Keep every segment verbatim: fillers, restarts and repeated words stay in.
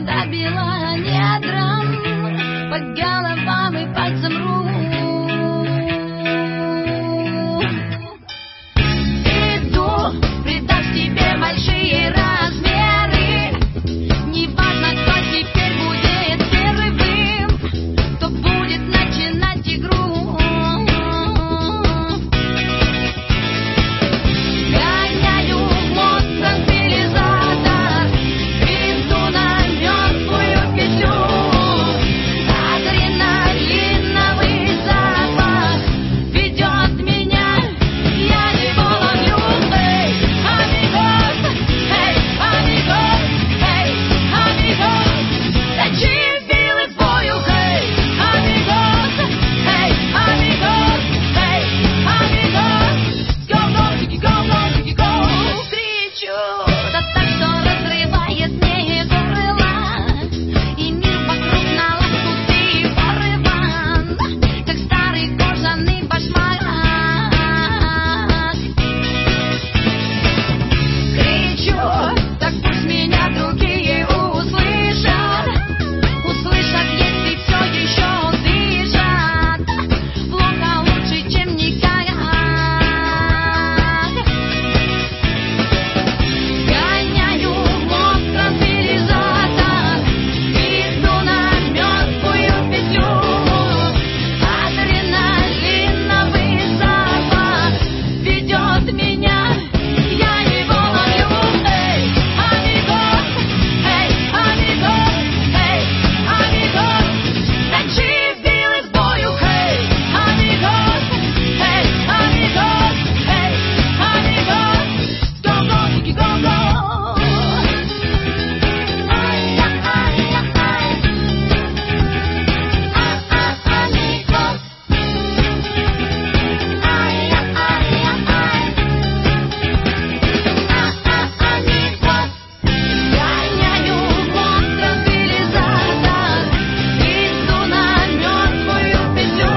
до бела недрам, по головам и пальцам рук. Иду, придав себе большие размеры, неважно, кто теперь будет первым, кто будет начинать игру. Гоняю мозг транквилизатор, иду на мертвую петлю. Адреналиновый запах ведет меня, я его ловлю. Эй, амигос, эй, амигос, эй, амигос, зачем белый в бою? Эй, амигос, эй, амигос, эй, амигос, go, go, tiki, go, go, tiki, go. Кричу, да так, что разрывает мне горло, и мир вокруг на лоскуты порван, как старый кожаный башмак. Кричу, так пусть меня другие услышат, услышат, если все еще дышат. Плохо лучше, чем никак. Гоняю мозг транквилизатор, иду на мертвую петлю. Адреналиновый запах ведет меня, я его ловлю. Эй, амигос, эй, амигос, эй, амигос, зачем белый с бою? Эй, амигос, эй, амигос, эй, амигос, go, go, tiki, go, go. Ай, ай, ай, ай, а, а, амигос, ай, ай, ай, ай, а, а, амигос. Гоняю мозг транквилизатор, иду на мертвую петлю.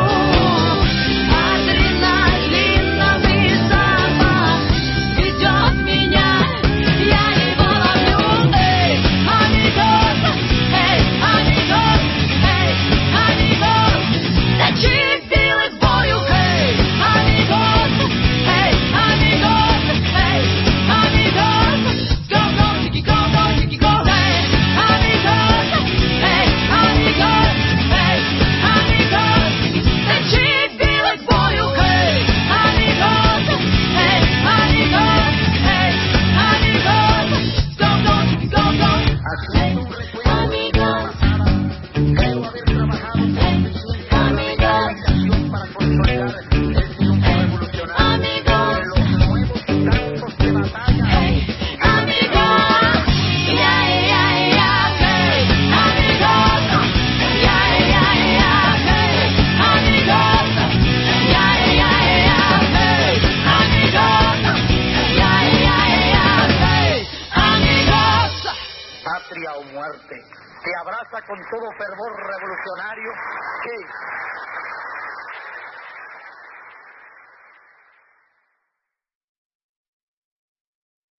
Адреналиновый запах ведет меня, я его ловлю. Эй, амигос, эй, амигос, эй, амигос, зачем белый в бою? Эй, амигос, эй, амигос, эй, амигос, go, go, tiki, go, go, tiki, go. Эй, амигос, эй, амигос, эй, амигос, зачем белый в бою? Эй, амигос, эй, амигос, эй, амигос, go, go, tiki, go, go. Эй, amigos, Luego haber trabajado con amigos, para consolidar el triunfo revolucionario de los nuevos campos de batalla. hey, amigos, yeah, yeah, yeah, hey, amigos, yeah, yeah, yeah, hey, amigos, yeah, yeah, yeah, hey, amigos, yeah, yeah, yeah, hey, amigos. Patria o muerte, te abraza con todo fervor revolucionario que